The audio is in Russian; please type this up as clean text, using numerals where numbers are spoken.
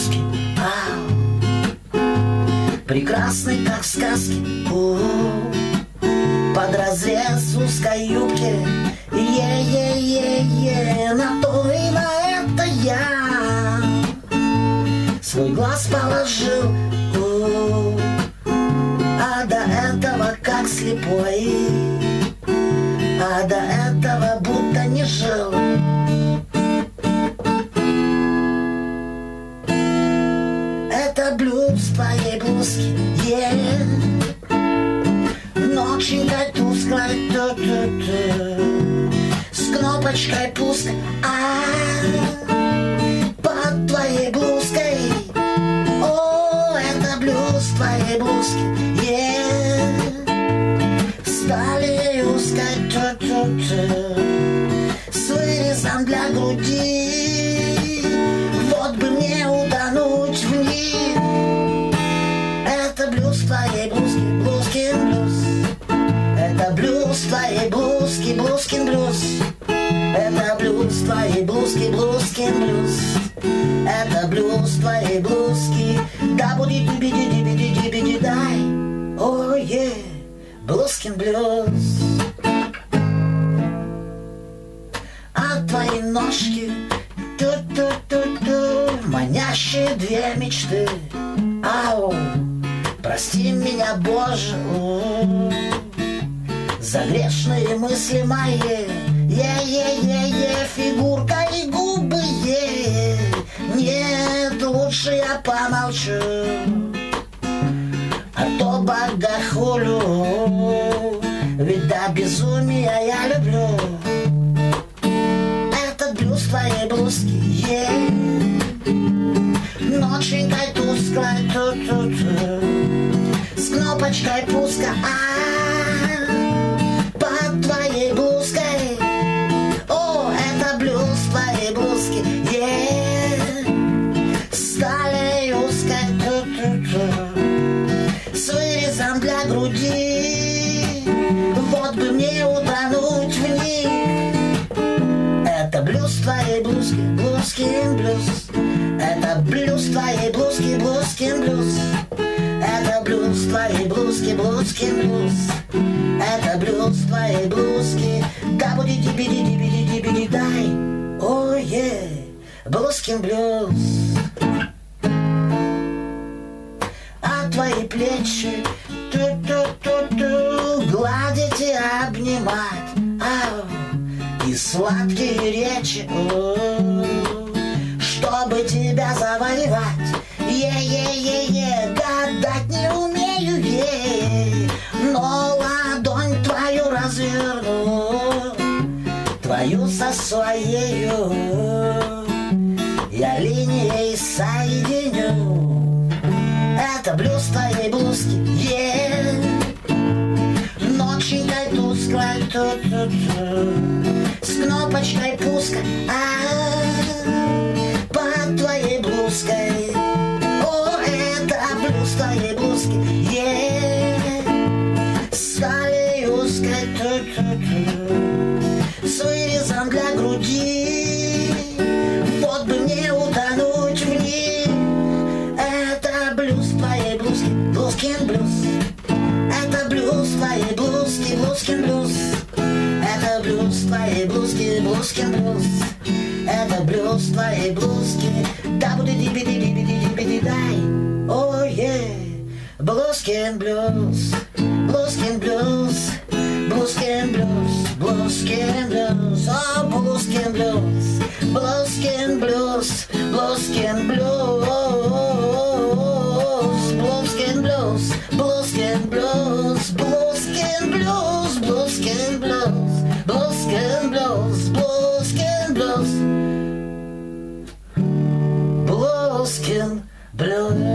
блузки, прекрасный, как в сказке, под разрез узкой юбки. Е-е-е-е, на то и на это я свой глаз положил. А до этого как слепой, а до этого будто не жил. Это блюз твоей блузки, ноченькой тусклой, с кнопочкой пуска, под твоей блузкой. О, это блюз твоей блузки, стали узкой, с вырезом для груди. Вот бы мне утонуть в них. Это блюз твоей блузки, блузкин блюз. Это блюз твоей блузки, блузкин блюз. Это блюз твоей блузки, блузкин блюз. Это блюз твоей блузки. Да будет диби-диби-диби-диби, дай. О, блузкин блюз. А твои ножки манящие две мечты. Ау, прости меня, Боже, за грешные мысли мои. Е-е-е-е, фигурка и губы, нет, лучше я помолчу, а то богохулю, ведь до безумия я люблю. Этот блюз твоей блузки, ноченькой тусклой, с кнопочкой пуска, под твоей блузкой. О, это блюз твоей блузки, стали узкой, с вырезом для груди. Вот бы мне утонуть в них. Это блюз твоей блузки, блузкин блюз. Это блюз твоей блузки, блузкин блюз. Это блюз твоей блузки, блузкин блюз. Это блюз твоей блузки. Да будет диби-диби-диби-диби, дай. О, блузкин блюз. А твои плечи гладить и обнимать, и сладкие речи, чтобы тебя завоевать. Е-е-е-е, гадать не умею, но ладонь твою разверну, твою со своею я линией соединю. Это блюз твоей блузки, ноченькой тусклой, с кнопочкой пуска, под твоей блузкой. О, это блюз твоей блузки, стали узкой, с вырезом для груди. Вот бы мне утонуть в них. Это блюз твоей блузки, блузкин блюз. Это блюз твоей блузки, блузкин блюз. Это блюз твоей блузки, блузкин блюз. Это блюз твоей блузки. Да будет диби-диби-диби-диби, дай. О, блузкин блюз, блузкин блюз, блузкин блюз, блузкин блюз. О, блузкин блюз, блузкин блюз, блузкин блюз, блузкин блюз, блузкин блюз, блузкин блюз, блузкин блюз, блузкин блюз, блузкин блюз, блузкин блюз.